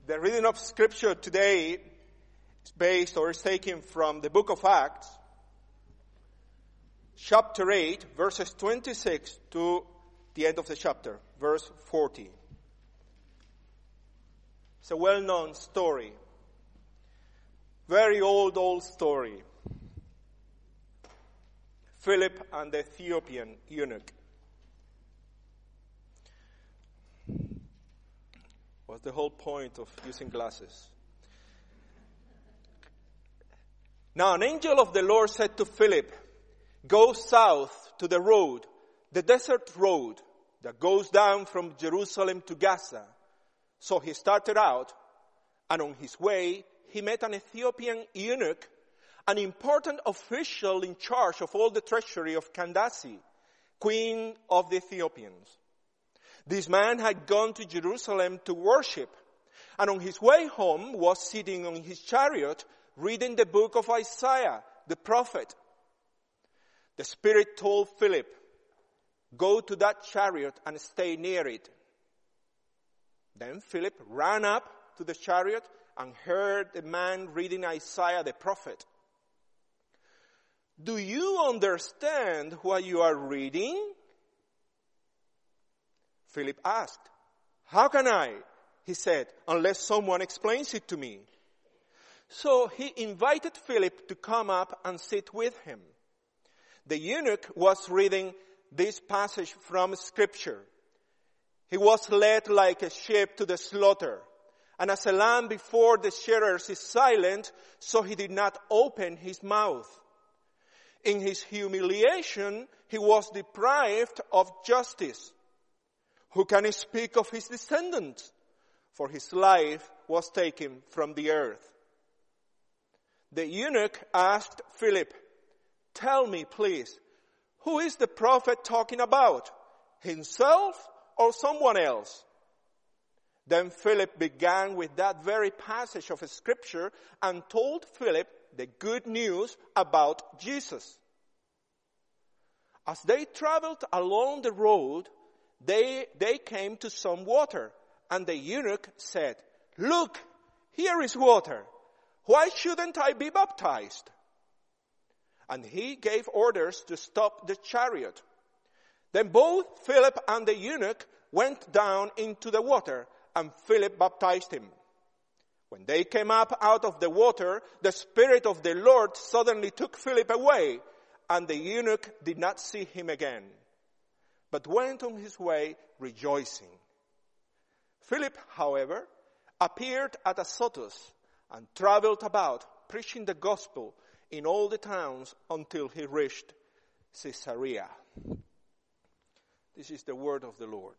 The reading of Scripture today is based or is taken from the book of Acts, chapter 8, verses 26 to the end of the chapter, verse 40. It's a well-known story. Very old story. Philip and the Ethiopian eunuch. What's the whole point of using glasses? Now an angel of the Lord said to Philip, "Go south to the road, the desert road that goes down from Jerusalem to Gaza." So he started out, and on his way he met an Ethiopian eunuch, an important official in charge of all the treasury of Candace, queen of the Ethiopians. This man had gone to Jerusalem to worship, and on his way home was sitting on his chariot reading the book of Isaiah, the prophet. The Spirit told Philip, "Go to that chariot and stay near it." Then Philip ran up to the chariot and heard the man reading Isaiah the prophet. "Do you understand what you are reading?" Philip asked. "How can I?" he said, "unless someone explains it to me." So he invited Philip to come up and sit with him. The eunuch was reading this passage from Scripture. He was led like a sheep to the slaughter, and as a lamb before the shearers is silent, so he did not open his mouth. In his humiliation, he was deprived of justice. Who can speak of his descendants? For his life was taken from the earth. The eunuch asked Philip, "Tell me, please, who is the prophet talking about? Himself or someone else?" Then Philip began with that very passage of Scripture and told Philip the good news about Jesus. As they traveled along the road, they came to some water, and the eunuch said, "Look, here is water. Why shouldn't I be baptized?" And he gave orders to stop the chariot. Then both Philip and the eunuch went down into the water, and Philip baptized him. When they came up out of the water, the Spirit of the Lord suddenly took Philip away, and the eunuch did not see him again, but went on his way rejoicing. Philip, however, appeared at Azotus and traveled about, preaching the gospel in all the towns until he reached Caesarea. This is the word of the Lord.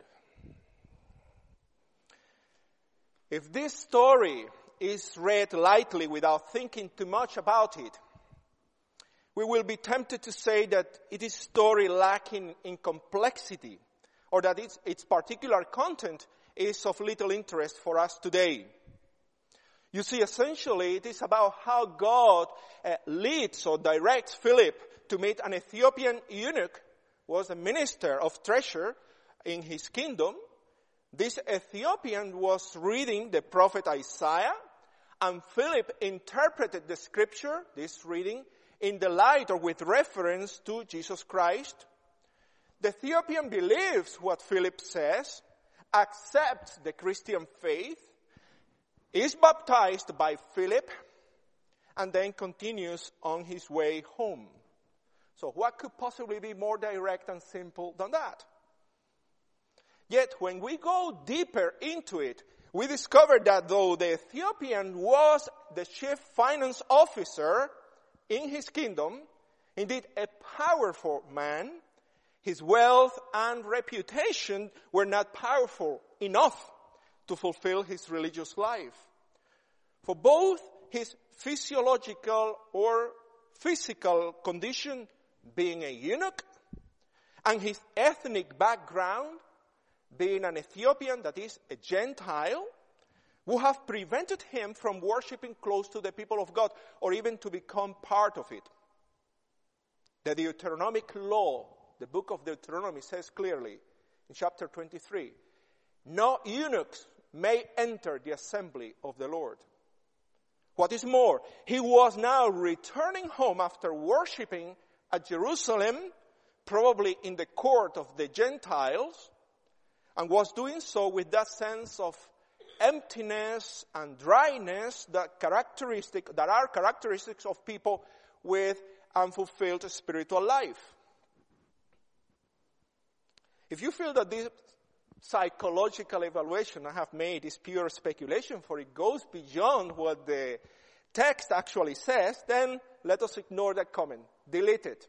If this story is read lightly without thinking too much about it, we will be tempted to say that it is a story lacking in complexity, or that its particular content is of little interest for us today. You see, essentially, it is about how God leads or directs Philip to meet an Ethiopian eunuch who was a minister of treasure in his kingdom. This Ethiopian was reading the prophet Isaiah, and Philip interpreted the Scripture, this reading, in the light or with reference to Jesus Christ. The Ethiopian believes what Philip says, accepts the Christian faith, is baptized by Philip, and then continues on his way home. So what could possibly be more direct and simple than that? Yet when we go deeper into it, we discover that though the Ethiopian was the chief finance officer in his kingdom, indeed a powerful man, his wealth and reputation were not powerful enough to fulfill his religious life. For both his physiological or physical condition, being a eunuch, and his ethnic background, being an Ethiopian, that is, a Gentile, would have prevented him from worshiping close to the people of God, or even to become part of it. The Deuteronomic law, the book of Deuteronomy, says clearly in chapter 23, no eunuchs may enter the assembly of the Lord. What is more, he was now returning home after worshiping at Jerusalem, probably in the court of the Gentiles, and was doing so with that sense of emptiness and dryness that are characteristics of people with unfulfilled spiritual life. If you feel that this psychological evaluation I have made is pure speculation, for it goes beyond what the text actually says, then let us ignore that comment. Delete it.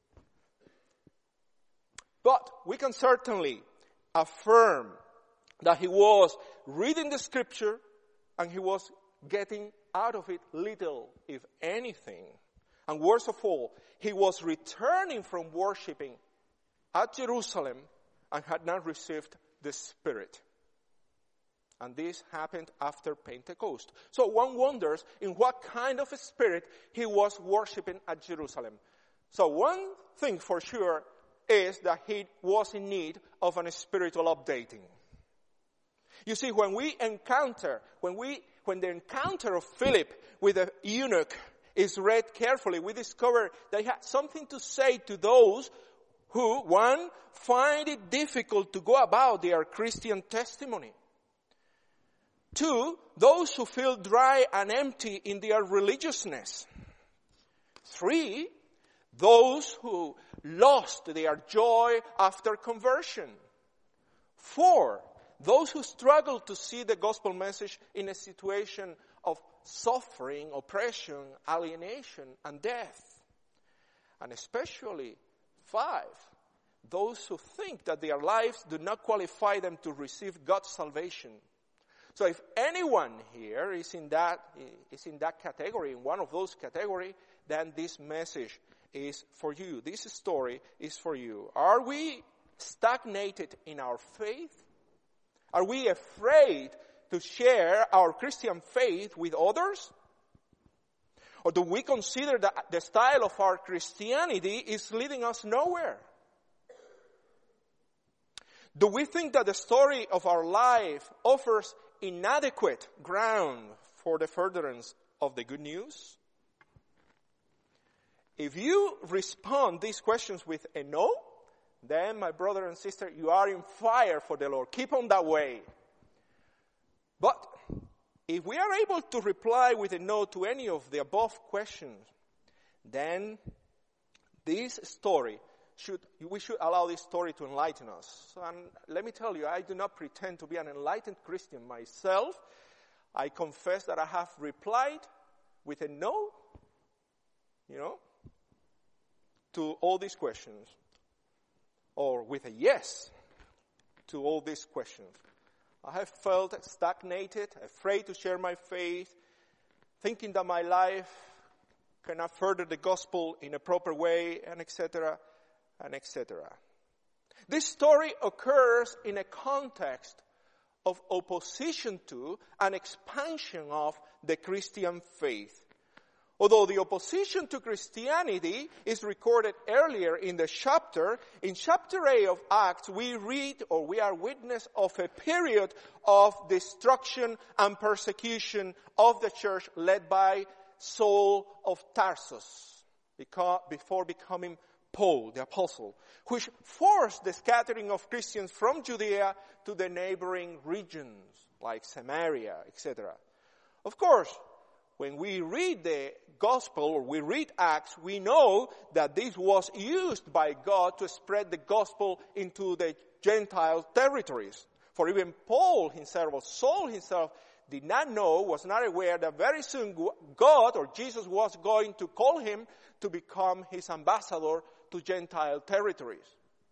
But we can certainly affirm that he was reading the scripture and he was getting out of it little, if anything. And worst of all, he was returning from worshiping at Jerusalem and had not received the Spirit. And this happened after Pentecost. So one wonders in what kind of a spirit he was worshiping at Jerusalem. So one thing for sure is that he was in need of a spiritual updating. You see, when the encounter of Philip with the eunuch is read carefully, we discover that he had something to say to those who, one, find it difficult to go about their Christian testimony. Two, those who feel dry and empty in their religiousness. Three, those who lost their joy after conversion. Four, those who struggle to see the gospel message in a situation of suffering, oppression, alienation, and death. And especially 5, those who think that their lives do not qualify them to receive God's salvation. So if anyone here is in that category, in one of those categories, then this message is for you. This story is for you. Are we stagnated in our faith? Are we afraid to share our Christian faith with others? Or do we consider that the style of our Christianity is leading us nowhere? Do we think that the story of our life offers inadequate ground for the furtherance of the good news? If you respond these questions with a no, then, my brother and sister, you are in fire for the Lord. Keep on that way. But if we are able to reply with a no to any of the above questions, then we should allow this story to enlighten us. And let me tell you, I do not pretend to be an enlightened Christian myself. I confess that I have replied with a no, to all these questions. Or with a yes to all these questions. I have felt stagnated, afraid to share my faith, thinking that my life cannot further the gospel in a proper way, and etc., and etc. This story occurs in a context of opposition to and expansion of the Christian faith. Although the opposition to Christianity is recorded earlier in the chapter, in chapter 8 of Acts, we are witness of a period of destruction and persecution of the church led by Saul of Tarsus, before becoming Paul, the apostle, which forced the scattering of Christians from Judea to the neighboring regions, like Samaria, etc. Of course, when we read the gospel or we read Acts, we know that this was used by God to spread the gospel into the Gentile territories. For even Paul himself, or Saul himself, did not know, was not aware that very soon God or Jesus was going to call him to become his ambassador to Gentile territories.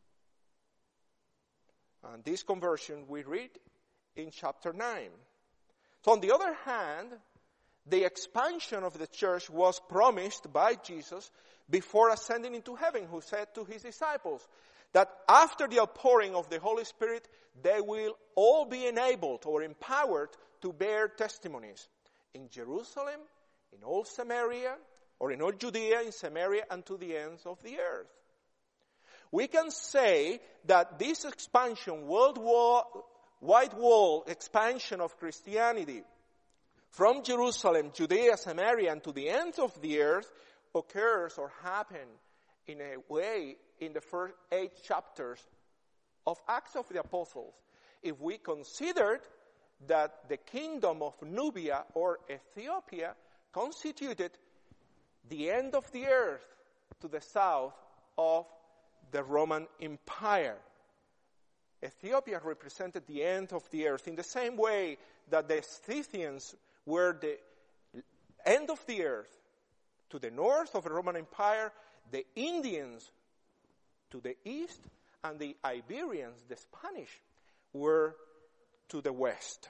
And this conversion we read in chapter 9. So on the other hand, the expansion of the church was promised by Jesus before ascending into heaven, who said to his disciples that after the outpouring of the Holy Spirit, they will all be enabled or empowered to bear testimonies in Jerusalem, in all Samaria, or in all Judea, in Samaria, and to the ends of the earth. We can say that this expansion worldwide wide wall expansion of Christianity from Jerusalem, Judea, Samaria, and to the ends of the earth occurs or happened in a way in the first 8 chapters of Acts of the Apostles. If we considered that the kingdom of Nubia or Ethiopia constituted the end of the earth to the south of the Roman Empire. Ethiopia represented the end of the earth in the same way that the Scythians were the end of the earth to the north of the Roman Empire, the Indians to the east, and the Iberians, the Spanish, were to the west.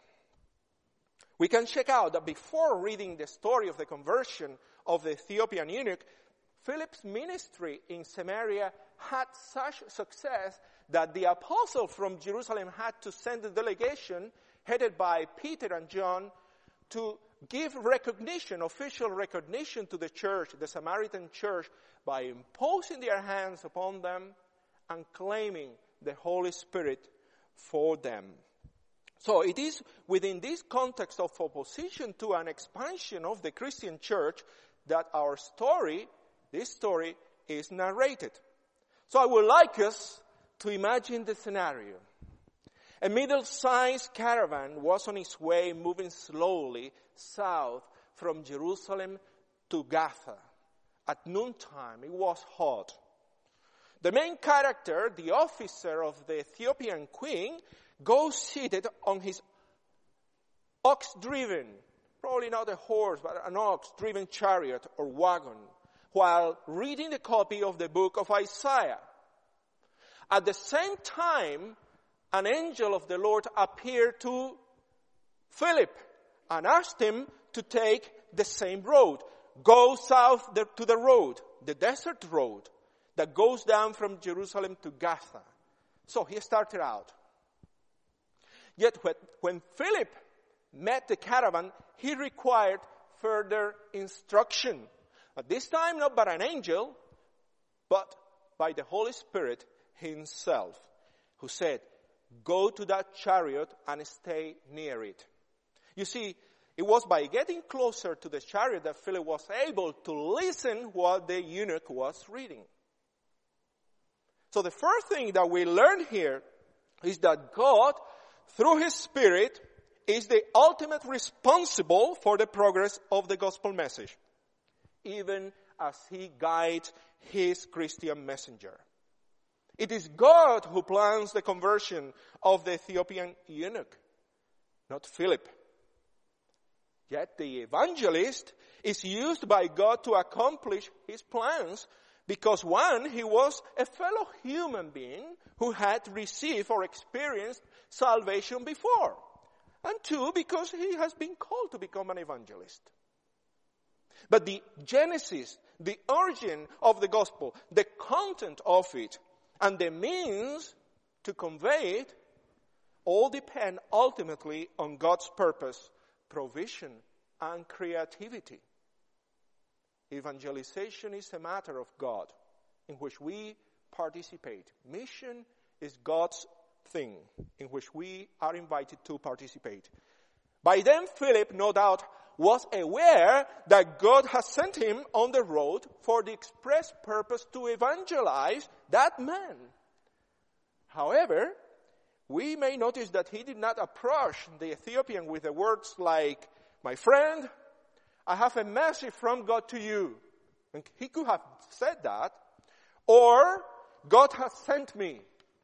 We can check out that before reading the story of the conversion of the Ethiopian eunuch, Philip's ministry in Samaria had such success that the apostle from Jerusalem had to send a delegation headed by Peter and John to give recognition, official recognition to the church, the Samaritan church, by imposing their hands upon them and claiming the Holy Spirit for them. So it is within this context of opposition to an expansion of the Christian church that our story, this story, is narrated. So I would like us to imagine the scenario. A middle-sized caravan was on its way moving slowly south from Jerusalem to Gaza. At noontime, it was hot. The main character, the officer of the Ethiopian queen, goes seated on his ox-driven, probably not a horse, but an ox-driven chariot or wagon, while reading the copy of the book of Isaiah. At the same time, an angel of the Lord appeared to Philip and asked him to take the same road. Go south to the road, the desert road that goes down from Jerusalem to Gaza. So he started out. Yet when Philip met the caravan, he required further instruction. At this time, not by an angel, but by the Holy Spirit himself, who said, go to that chariot and stay near it. You see, it was by getting closer to the chariot that Philip was able to listen what the eunuch was reading. So the first thing that we learn here is that God, through His Spirit, is the ultimate responsible for the progress of the gospel message, even as He guides His Christian messenger. It is God who plans the conversion of the Ethiopian eunuch, not Philip. Yet the evangelist is used by God to accomplish His plans because, one, he was a fellow human being who had received or experienced salvation before. And two, because he has been called to become an evangelist. But the genesis, the origin of the gospel, the content of it, and the means to convey it all depend ultimately on God's purpose, provision, and creativity. Evangelization is a matter of God in which we participate. Mission is God's thing in which we are invited to participate. By then, Philip, no doubt, was aware that God has sent him on the road for the express purpose to evangelize that man. However, we may notice that he did not approach the Ethiopian with the words like, my friend, I have a message from God to you. And he could have said that. Or, God has sent me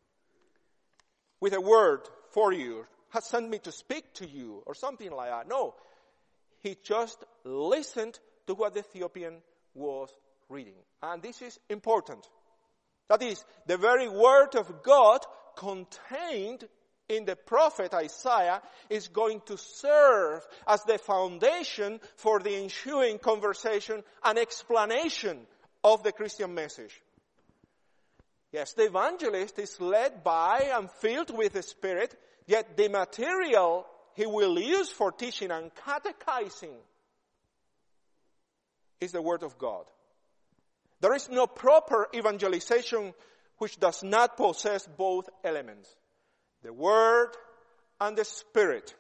with a word for you, has sent me to speak to you, or something like that. No. He just listened to what the Ethiopian was reading. And this is important. That is, the very word of God contained in the prophet Isaiah is going to serve as the foundation for the ensuing conversation and explanation of the Christian message. Yes, the evangelist is led by and filled with the Spirit, yet the material he will use for teaching and catechizing is the Word of God. There is no proper evangelization which does not possess both elements, the Word and the Spirit.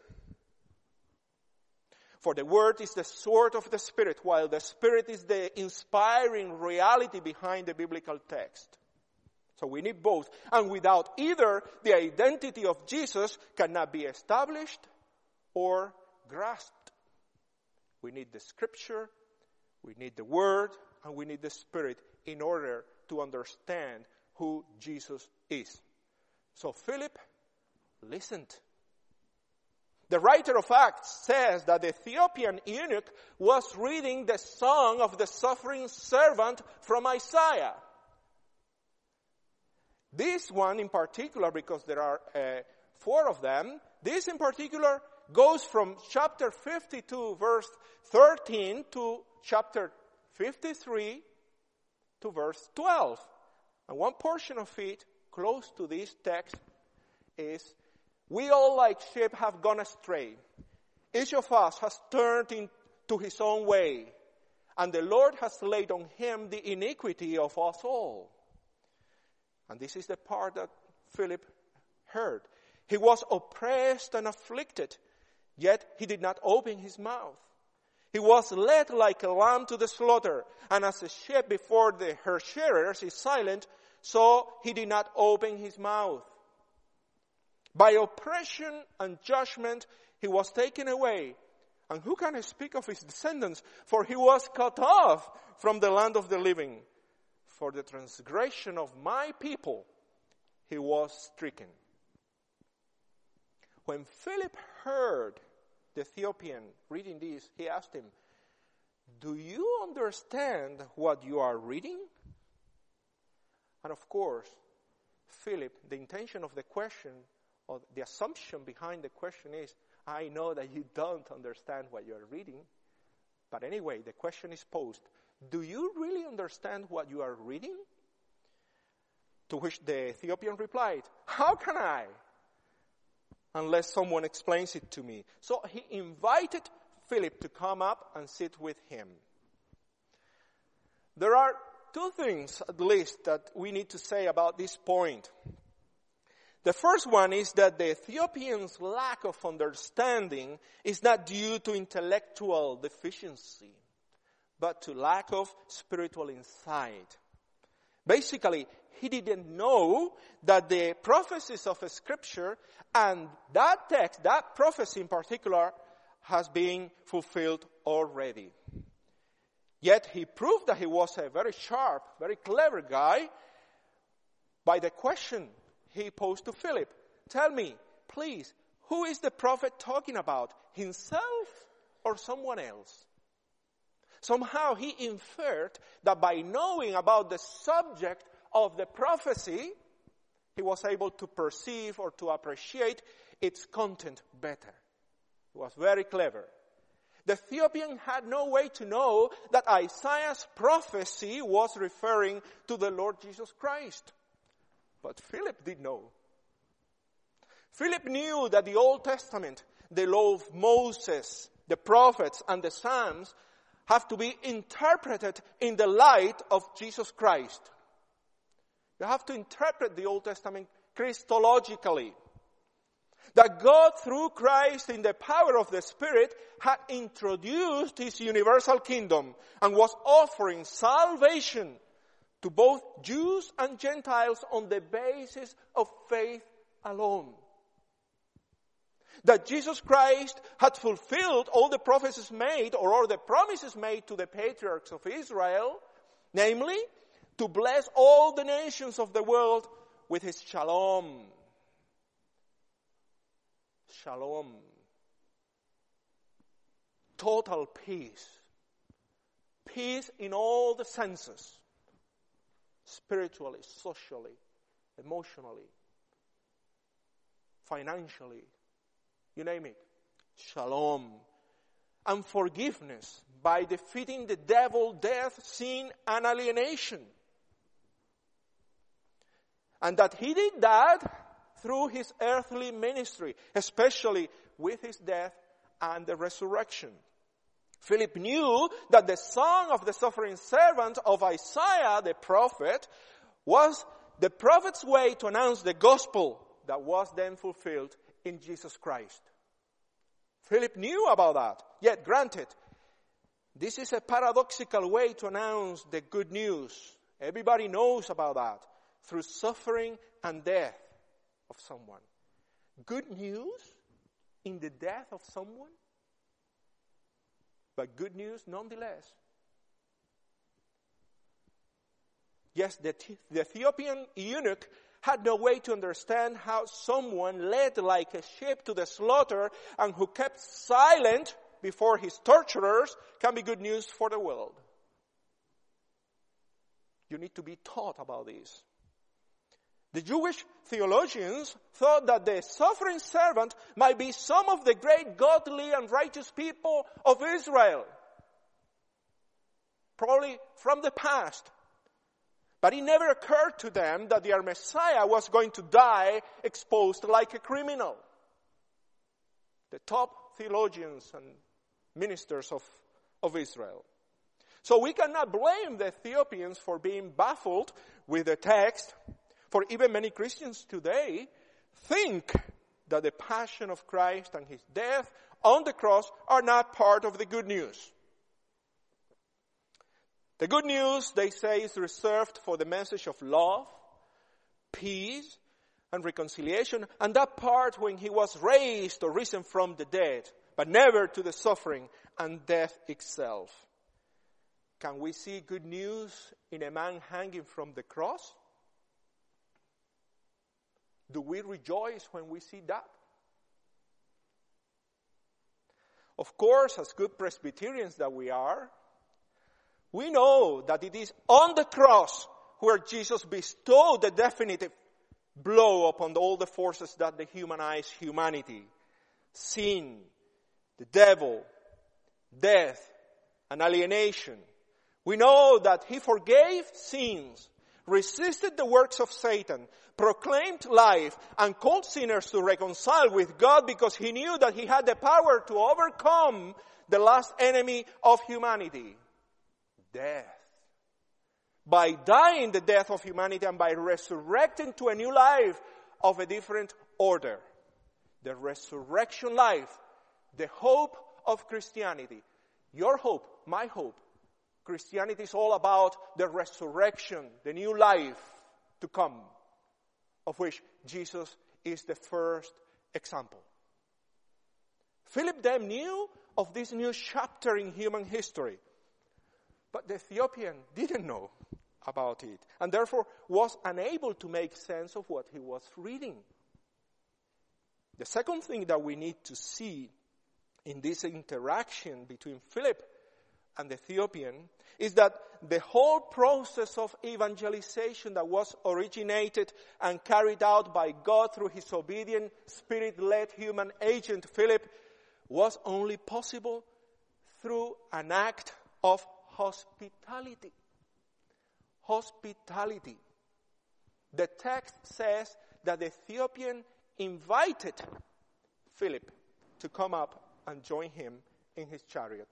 For the Word is the sword of the Spirit, while the Spirit is the inspiring reality behind the biblical text. So we need both. And without either, the identity of Jesus cannot be established or grasped. We need the Scripture, we need the Word, and we need the Spirit in order to understand who Jesus is. So Philip listened. The writer of Acts says that the Ethiopian eunuch was reading the song of the suffering servant from Isaiah. This one in particular, because there are 4 of them, this in particular goes from chapter 52, verse 13 to chapter 53 to verse 12. And one portion of it, close to this text, is, "We all like sheep have gone astray. Each of us has turned into his own way, and the Lord has laid on him the iniquity of us all." And this is the part that Philip heard. "He was oppressed and afflicted, yet he did not open his mouth. He was led like a lamb to the slaughter, and as a sheep before her shearers is silent, so he did not open his mouth. By oppression and judgment he was taken away. And who can speak of his descendants? For he was cut off from the land of the living. For the transgression of my people he was stricken." When Philip heard the Ethiopian reading this, he asked him, "Do you understand what you are reading?" And of course, Philip, the intention of the question, or the assumption behind the question is, "I know that you don't understand what you are reading." But anyway, the question is posed, "Do you really understand what you are reading?" To which the Ethiopian replied, "How can I? Unless someone explains it to me." So he invited Philip to come up and sit with him. There are 2 things, at least, that we need to say about this point. The first one is that the Ethiopian's lack of understanding is not due to intellectual deficiency, but to lack of spiritual insight. Basically, he didn't know that the prophecies of Scripture and that text, that prophecy in particular, has been fulfilled already. Yet he proved that he was a very sharp, very clever guy by the question he posed to Philip. "Tell me, please, who is the prophet talking about? Himself or someone else?" Somehow he inferred that by knowing about the subject of the prophecy, he was able to perceive or to appreciate its content better. He was very clever. The Ethiopian had no way to know that Isaiah's prophecy was referring to the Lord Jesus Christ. But Philip did know. Philip knew that the Old Testament, the law of Moses, the prophets, and the Psalms have to be interpreted in the light of Jesus Christ. You have to interpret the Old Testament Christologically. That God, through Christ, in the power of the Spirit, had introduced His universal kingdom and was offering salvation to both Jews and Gentiles on the basis of faith alone. That Jesus Christ had fulfilled all the prophecies made, or all the promises made to the patriarchs of Israel, namely, to bless all the nations of the world with His shalom. Shalom. Total peace. Peace in all the senses. Spiritually, socially, emotionally, financially, you name it. Shalom. And forgiveness by defeating the devil, death, sin, and alienation. And that He did that through His earthly ministry, especially with His death and the resurrection. Philip knew that the song of the suffering servant of Isaiah, the prophet, was the prophet's way to announce the gospel that was then fulfilled in Jesus Christ. Philip knew about that. Yet, granted, this is a paradoxical way to announce the good news. Everybody knows about that. Through suffering and death of someone. Good news in the death of someone? But good news nonetheless. Yes, the Ethiopian eunuch had no way to understand how someone led like a sheep to the slaughter and who kept silent before his torturers can be good news for the world. You need to be taught about this. The Jewish theologians thought that the suffering servant might be some of the great godly and righteous people of Israel. Probably from the past. But it never occurred to them that their Messiah was going to die exposed like a criminal. The top theologians and ministers of Israel. So we cannot blame the Ethiopians for being baffled with the text, for even many Christians today think that the passion of Christ and his death on the cross are not part of the good news. The good news, they say, is reserved for the message of love, peace, and reconciliation, and that part when he was raised or risen from the dead, but never to the suffering and death itself. Can we see good news in a man hanging from the cross? Do we rejoice when we see that? Of course, as good Presbyterians that we are, we know that it is on the cross where Jesus bestowed the definitive blow upon all the forces that dehumanize humanity. Sin, the devil, death, and alienation. We know that he forgave sins, resisted the works of Satan, proclaimed life, and called sinners to reconcile with God because he knew that he had the power to overcome the last enemy of humanity, death. By dying the death of humanity and by resurrecting to a new life of a different order. The resurrection life, the hope of Christianity. Your hope, my hope. Christianity is all about the resurrection, the new life to come, of which Jesus is the first example. Philip then knew of this new chapter in human history, but the Ethiopian didn't know about it, and therefore was unable to make sense of what he was reading. The second thing that we need to see in this interaction between Philip and the Ethiopian is that the whole process of evangelization that was originated and carried out by God through his obedient, spirit-led human agent Philip was only possible through an act of hospitality. Hospitality. The text says that the Ethiopian invited Philip to come up and join him in his chariot.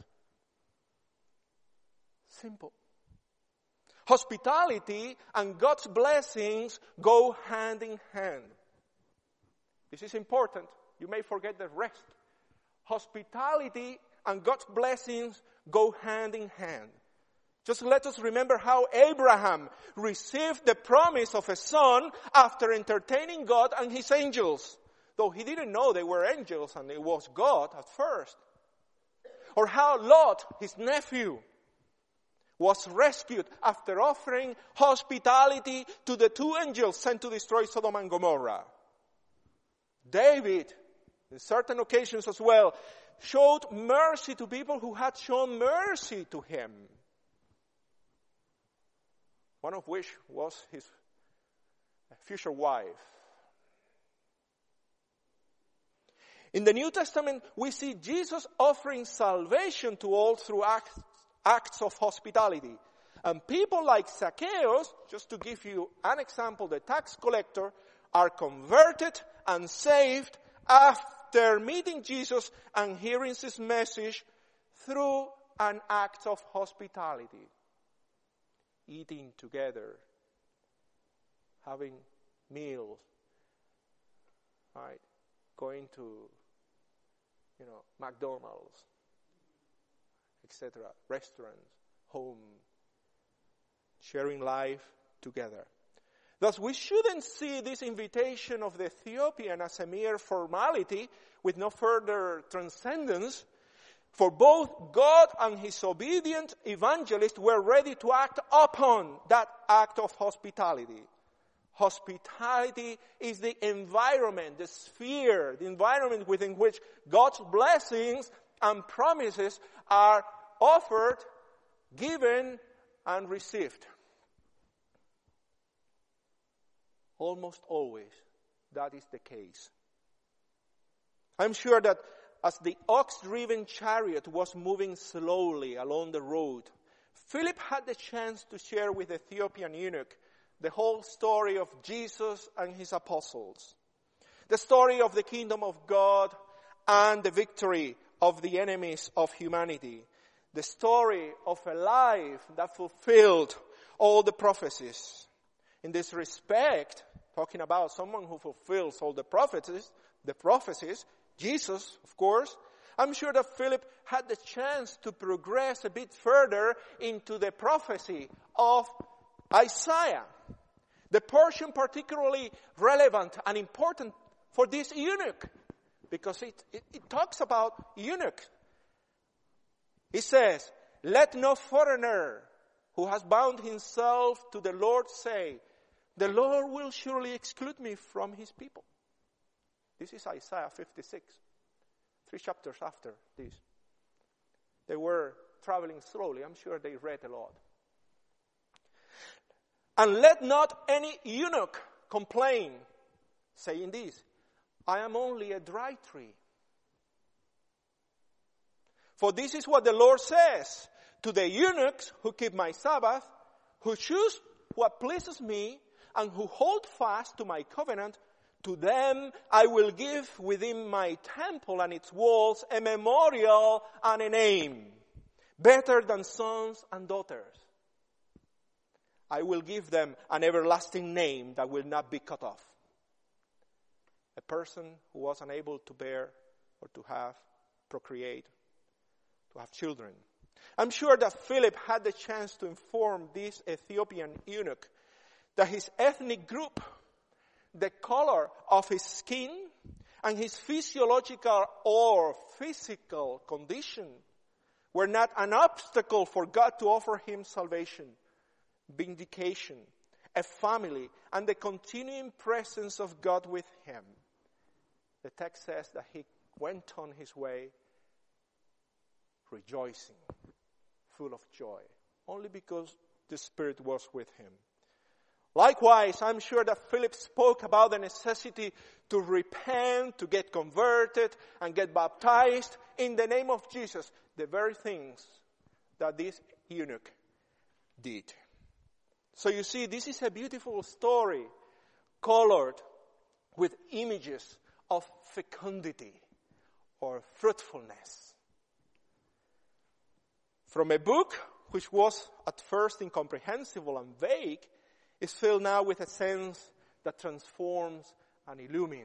Simple. Hospitality and God's blessings go hand in hand. This is important. You may forget the rest. Hospitality and God's blessings go hand in hand. Just let us remember how Abraham received the promise of a son after entertaining God and his angels. Though he didn't know they were angels and it was God at first. Or how Lot, his nephew, was rescued after offering hospitality to the two angels sent to destroy Sodom and Gomorrah. David, in certain occasions as well, showed mercy to people who had shown mercy to him. One of which was his future wife. In the New Testament, we see Jesus offering salvation to all through acts of hospitality. And people like Zacchaeus, just to give you an example, the tax collector, are converted and saved after meeting Jesus and hearing his message through an act of hospitality. Eating together, having meals, right? going to, McDonald's, etc., restaurants, home, sharing life together. Thus, we shouldn't see this invitation of the Ethiopian as a mere formality with no further transcendence, for both God and his obedient evangelist were ready to act upon that act of hospitality. Hospitality is the environment, the sphere, the environment within which God's blessings and promises are offered, given, and received. Almost always, that is the case. I'm sure that as the ox-driven chariot was moving slowly along the road, Philip had the chance to share with the Ethiopian eunuch the whole story of Jesus and his apostles, the story of the kingdom of God and the victory of the enemies of humanity, the story of a life that fulfilled all the prophecies. In this respect, talking about someone who fulfills all the prophecies, Jesus, of course, I'm sure that Philip had the chance to progress a bit further into the prophecy of Isaiah. The portion particularly relevant and important for this eunuch, because it talks about eunuch. It says, "Let no foreigner who has bound himself to the Lord say, the Lord will surely exclude me from his people." This is Isaiah 56, 3 chapters after this. They were traveling slowly. I'm sure they read a lot. "And let not any eunuch complain, saying this, I am only a dry tree. For this is what the Lord says, to the eunuchs who keep my Sabbath, who choose what pleases me, and who hold fast to my covenant, to them I will give within my temple and its walls a memorial and a name, better than sons and daughters. I will give them an everlasting name that will not be cut off." A person who was unable to bear or to procreate, to have children. I'm sure that Philip had the chance to inform this Ethiopian eunuch that his ethnic group, the color of his skin, and his physiological or physical condition were not an obstacle for God to offer him salvation, vindication, a family, and the continuing presence of God with him. The text says that he went on his way rejoicing, full of joy, only because the Spirit was with him. Likewise, I'm sure that Philip spoke about the necessity to repent, to get converted, and get baptized in the name of Jesus, the very things that this eunuch did. So you see, this is a beautiful story colored with images of fecundity or fruitfulness. From a book which was at first incomprehensible and vague, is filled now with a sense that transforms and illumines.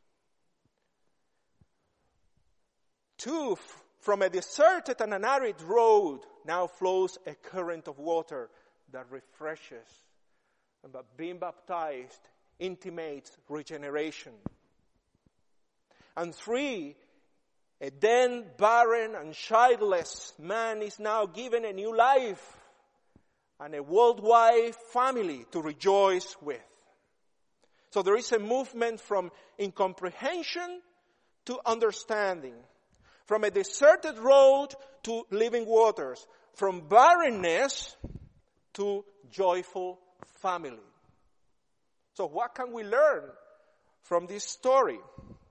2, from a deserted and an arid road now flows a current of water that refreshes, and being baptized intimates regeneration. And 3, a then barren and childless man is now given a new life and a worldwide family to rejoice with. So there is a movement from incomprehension to understanding, from a deserted road to living waters, from barrenness to joyful family. So what can we learn from this story?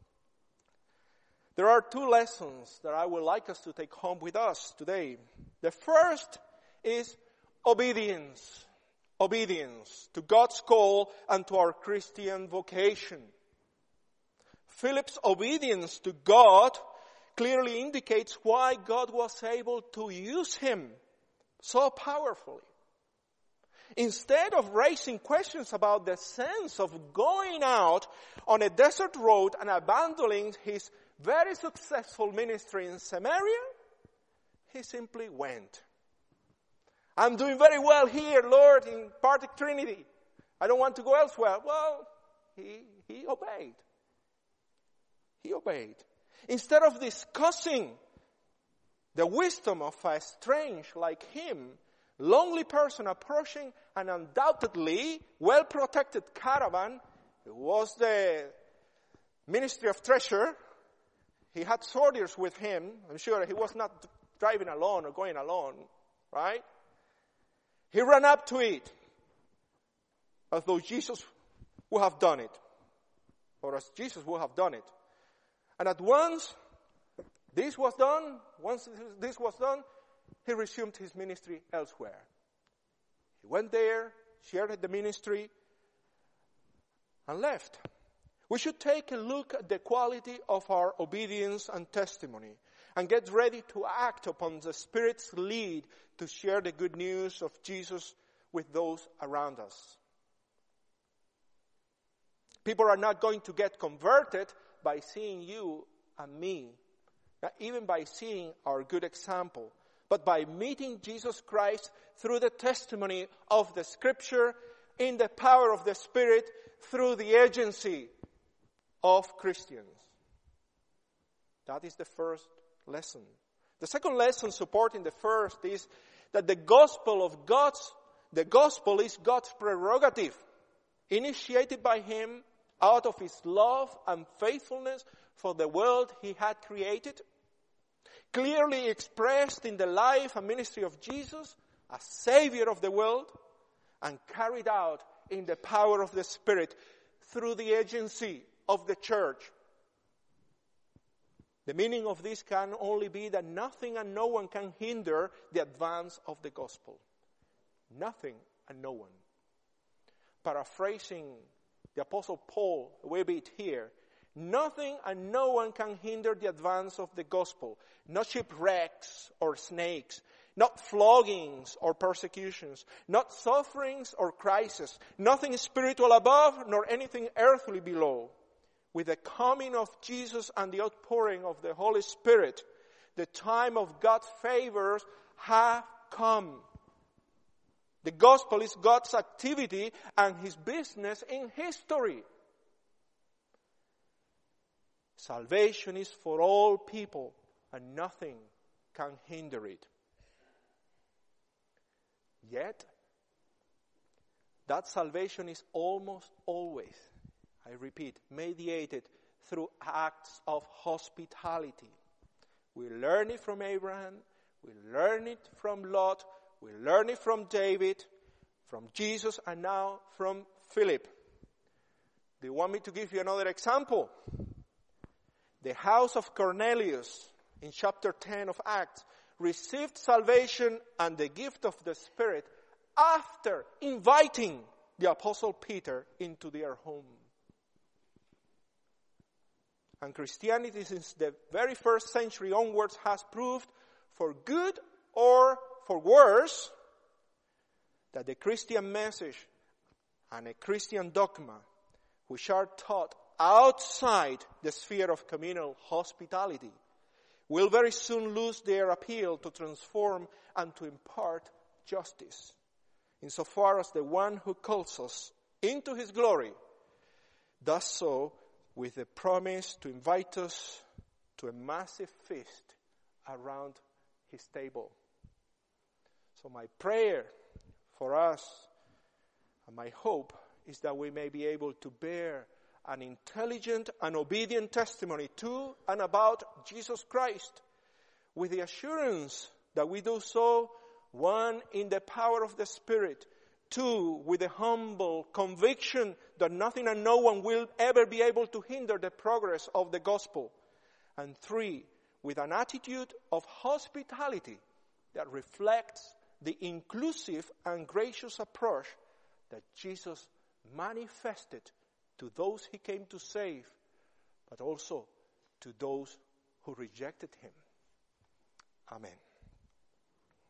There are 2 lessons that I would like us to take home with us today. The first is obedience. Obedience to God's call and to our Christian vocation. Philip's obedience to God clearly indicates why God was able to use him so powerfully. Instead of raising questions about the sense of going out on a desert road and abandoning his very successful ministry in Samaria, he simply went. I'm doing very well here, Lord, in Partick Trinity. I don't want to go elsewhere. Well, he obeyed. He obeyed. Instead of discussing the wisdom of a strange like him, lonely person approaching an undoubtedly well-protected caravan, it was the Ministry of Treasure. He had soldiers with him. I'm sure he was not driving alone or going alone, right? He ran up to it as though Jesus would have done it, or as Jesus would have done it. And at once this was done, he resumed his ministry elsewhere. He went there, shared the ministry, and left. We should take a look at the quality of our obedience and testimony and get ready to act upon the Spirit's lead to share the good news of Jesus with those around us. People are not going to get converted by seeing you and me, not even by seeing our good example, but by meeting Jesus Christ through the testimony of the Scripture, in the power of the Spirit, through the agency of Christians. That is the first lesson. The second lesson supporting the first is that the gospel is God's prerogative, initiated by Him out of His love and faithfulness for the world He had created, clearly expressed in the life and ministry of Jesus as Savior of the world, and carried out in the power of the Spirit through the agency of the church. The meaning of this can only be that nothing and no one can hinder the advance of the gospel. Nothing and no one. Paraphrasing the Apostle Paul a wee bit here, nothing and no one can hinder the advance of the gospel. Not shipwrecks or snakes, not floggings or persecutions, not sufferings or crises, nothing spiritual above nor anything earthly below. With the coming of Jesus and the outpouring of the Holy Spirit, the time of God's favors have come. The gospel is God's activity and His business in history. Salvation is for all people, and nothing can hinder it. Yet, that salvation is almost always, I repeat, mediated through acts of hospitality. We learn it from Abraham, we learn it from Lot, we learn it from David, from Jesus, and now from Philip. Do you want me to give you another example? The house of Cornelius in chapter 10 of Acts received salvation and the gift of the Spirit after inviting the Apostle Peter into their home. And Christianity, since the very first century onwards, has proved, for good or for worse, that the Christian message and a Christian dogma, which are taught outside the sphere of communal hospitality, will very soon lose their appeal to transform and to impart justice, insofar as the one who calls us into His glory does so with the promise to invite us to a massive feast around His table. So my prayer for us and my hope is that we may be able to bear an intelligent and obedient testimony to and about Jesus Christ, with the assurance that we do so, one, in the power of the Spirit, two, with the humble conviction that nothing and no one will ever be able to hinder the progress of the gospel, and three, with an attitude of hospitality that reflects the inclusive and gracious approach that Jesus manifested to those He came to save, but also to those who rejected Him. Amen.